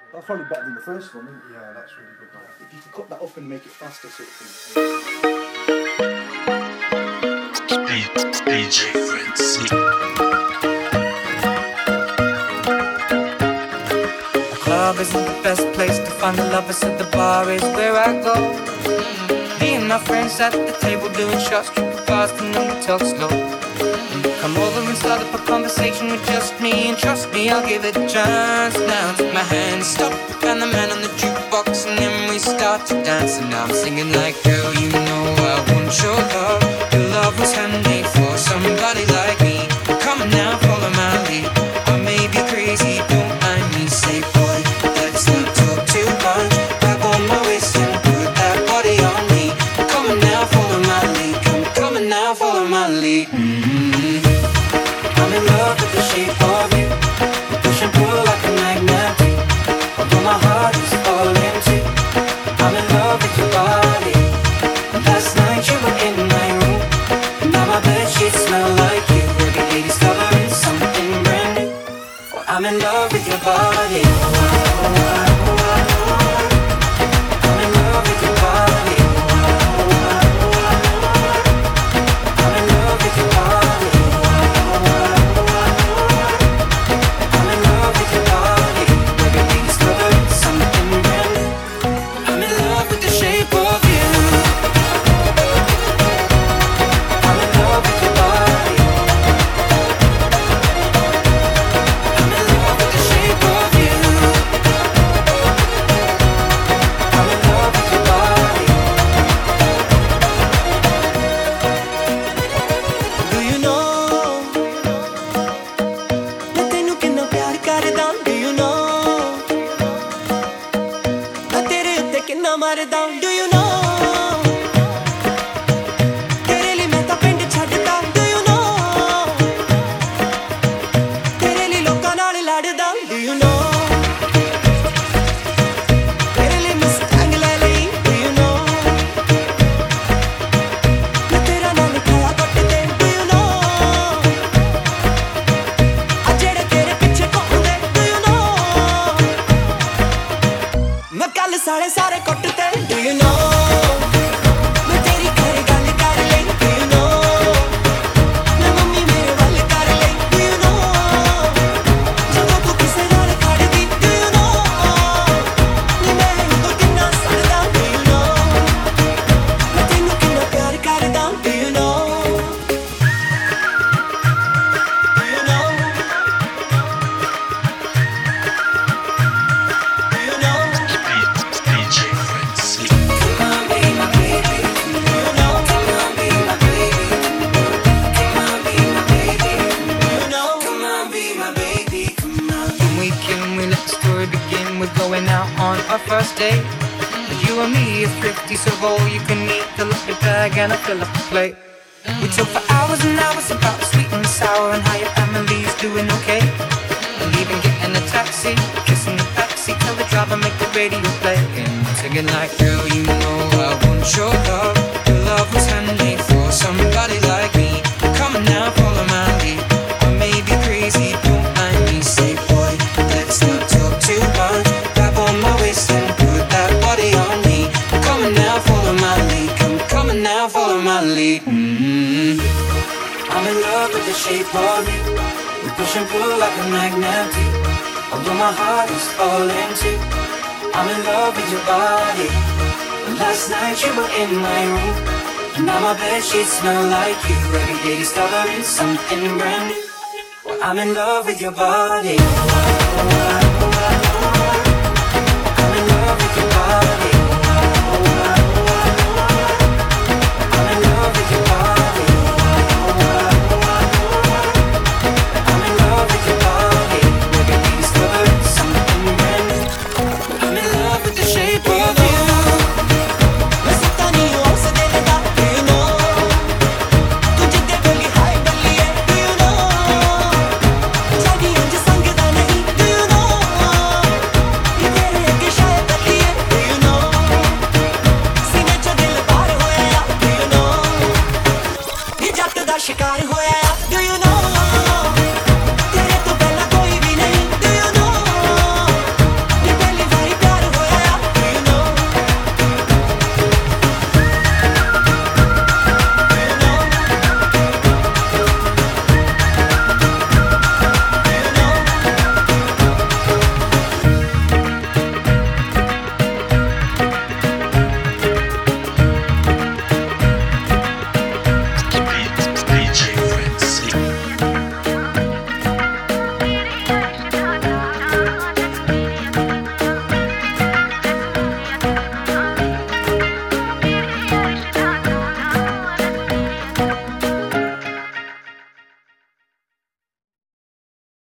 That's probably better than the first one, isn't it? Yeah, that's really good. That. If you could cut that up and make it faster, sort of thing. DJ Fritz. The club isn't the best place to find the lovers, so the bar is where I go. Me and my friends at the table doing shots, tripping fast and then we talk slow. Come over and start up a conversation with just me, and trust me, I'll give it a chance. Now take my hand, stop, and the man on the jukebox, and then we start to dance. And now I'm singing like, girl, you know I want your love. Your love was handmade for somebody like me. Come on now, follow my lead. I may be crazy, don't mind me. Say, boy, let's not talk too much. Grab on my waist and put that body on me. Come on now, follow my lead. Come on now, follow my lead. I'm in love with the shape of you. We push and pull like a magnet do. Although my heart is falling too. I'm in love with your body. Last night you were in my room. Now my bedsheets smell like you. Every day discovering something brand new. Well, I'm in love with your body. I'm in love with your body. I'm in love with your body. And I fill up the plate. We talk for hours and hours about the sweet and sour and how your family's doing okay. And even getting a taxi, kissing the backseat, tell the driver make the radio play. And I'm singing like, girl, you know I want your love. Your love was handmade for somebody like me. Come on now, follow my lead. I may be crazy, don't mind me. Say, boy, let's not talk too much. Grab on my waist and put that body on me. Come on now, follow my lead. Come on now, follow my lead. I'm in love with the shape of you. We push and pull like a magnet do. Although my heart is falling too. I'm in love with your body. Last night you were in my room. And now my bedsheets smell like you. Every day discovering something brand new. Well, I'm in love with your body.